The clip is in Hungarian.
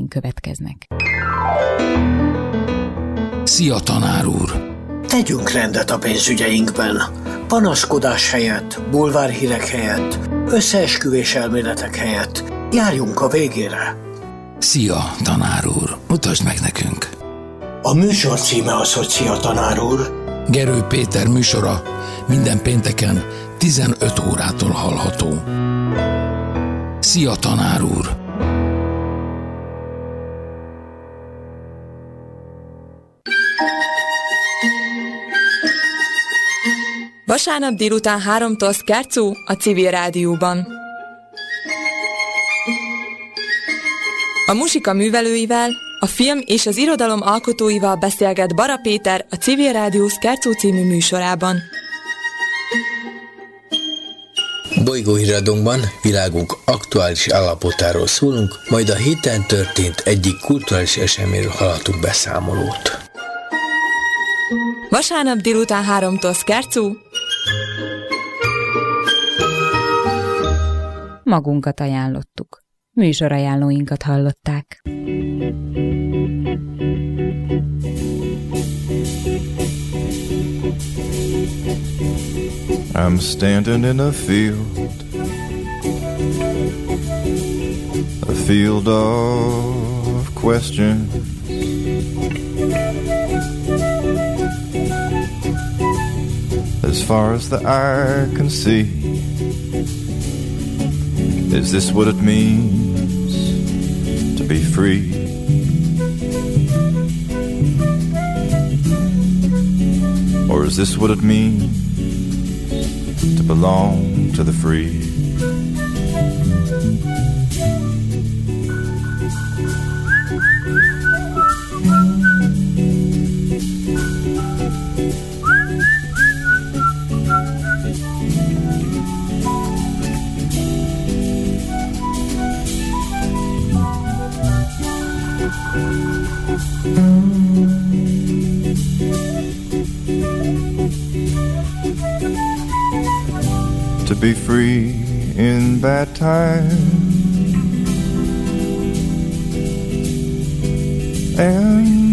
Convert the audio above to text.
híreink következnek. Szia, tanár úr! Tegyünk rendet a pénzügyeinkben. Panaszkodás helyett, bulvárhírek helyett, összeesküvés elméletek helyett járjunk a végére. Szia, tanár úr! Mutasd meg nekünk! A műsor címe az, hogy Szia, tanár úr. Gerő Péter műsora minden pénteken 15 órától hallható. Szia, tanár úr! Vasárnap délután 3-tól Skerczó a Civil Rádióban. A muzsika művelőivel, a film és az irodalom alkotóival beszélget Bara Péter a Civil Rádió Skerczó című műsorában. Bolygóhíradónkban világunk aktuális állapotáról szólunk, majd a héten történt egyik kulturális eseményről hallhatunk beszámolót. Vasárnap délután 3-tól Skerczó. Magunkat ajánlottuk. Műsorajánlóinkat hallották. I'm standing in a field of questions. As far as the eye can see, is this what it means to be free? Or is this what it means to belong to the free? To be free in bad times and